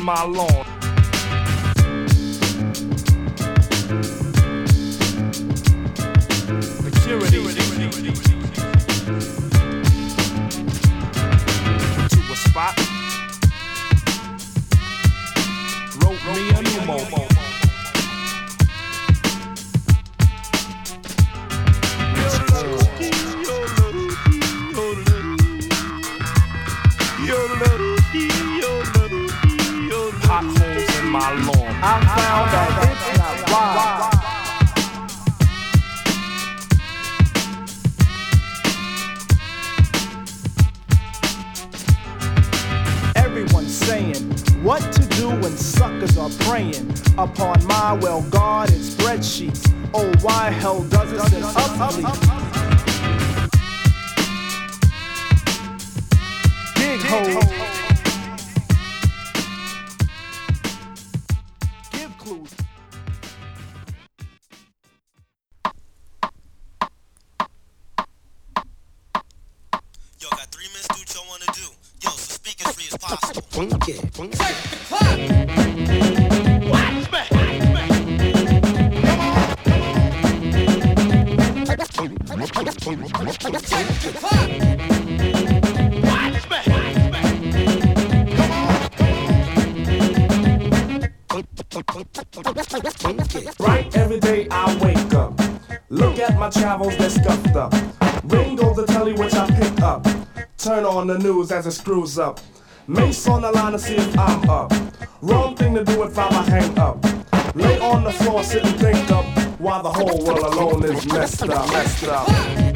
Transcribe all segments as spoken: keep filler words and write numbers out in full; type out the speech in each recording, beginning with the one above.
my lawn. Security. To a spot. Wrote me a new mobile. Potholes in my lawn. I found that it's not right. Everyone's saying what to do when suckers are preying upon my well-guarded spreadsheets. Oh, why hell does it sit up, please? Dig hole. Give clues. Yo, got three minutes to do what y'all wanna do. Yo, so speak as free as possible. Right every day I wake up, look at my travels, they're scuffed up. Ring goes the telly which I pick up. Turn on the news as it screws up. Mace on the line to see if I'm up. Wrong thing to do if I'm a hang up. Lay on the floor, sit and think up, while the whole world alone is messed up, messed up.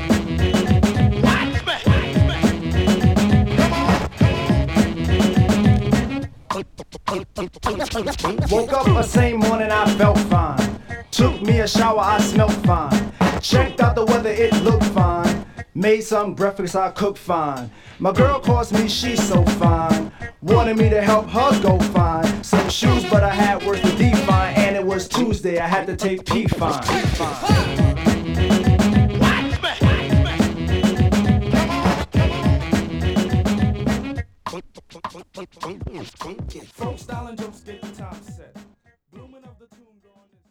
Woke up the same morning, I felt fine. Took me a shower, I smelled fine. Checked out the weather, it looked fine. Made some breakfast, I cooked fine. My girl calls me, she's so fine. Wanted me to help her go find some shoes, but I had work to define. And it was Tuesday, I had to take P-Fine. Folk style and jokes get the time set. Blooming of the tomb gone is...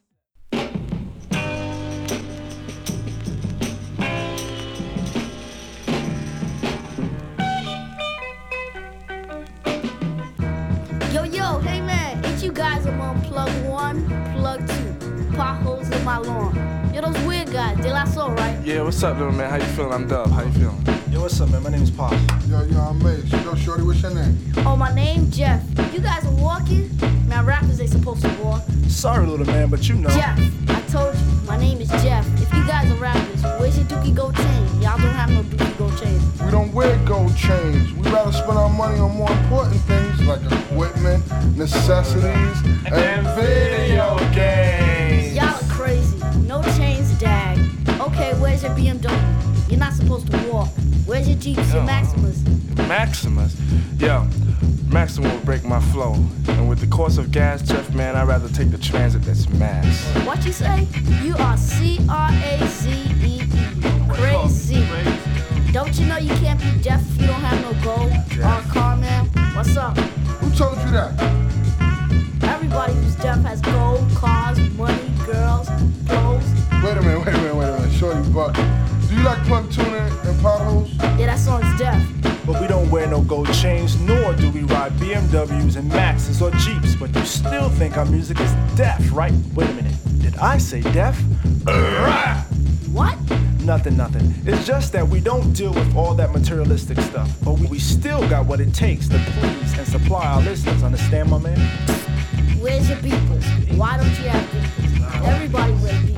Yo, yo, hey man, ain't you guys among plug one, plug two, potholes in my lawn? Yo, those weird guys, De La Soul, right? Yeah, what's up, little man? How you feeling? I'm Dub. How you feeling? Yo, what's up, man? My name is Pop. Yo, yo, I'm Mace. Yo, shorty, what's your name? Oh, my name, Jeff. You guys are walking? Man, rappers ain't supposed to walk. Sorry, little man, but you know. Jeff, I told you, my name is Jeff. If you guys are rappers, where's your Dookie Gold chain? Y'all don't have no Dookie Gold chain. We don't wear gold chains. We rather spend our money on more important things like equipment, necessities, and, and video games. Y'all are crazy. No chains, dag. Okay, where's your B M W? You're not supposed to walk. Where's your Jeeps, your Maximus? Maximus? Yo, Maximus will break my flow. And with the cost of gas, Jeff, man, I'd rather take the transit that's mass. What you say? You are C R A Z E E. Crazy. Don't you know you can't be deaf if you don't have no gold? Oh, car man, what's up? Who told you that? Everybody who's deaf has gold, cars, money, girls, clothes. Wait a minute, wait a minute, wait a minute. Shorty, but do you like plug tuning and potholes? Yeah, that song's deaf. But we don't wear no gold chains, nor do we ride B M Ws and Maxes or Jeeps. But you still think our music is deaf, right? Wait a minute. Did I say deaf? What? Nothing, nothing. It's just that we don't deal with all that materialistic stuff. But we, we still got what it takes to please and supply our listeners. Understand, my man? Where's your beepers? Why don't you have beepers? Everybody wears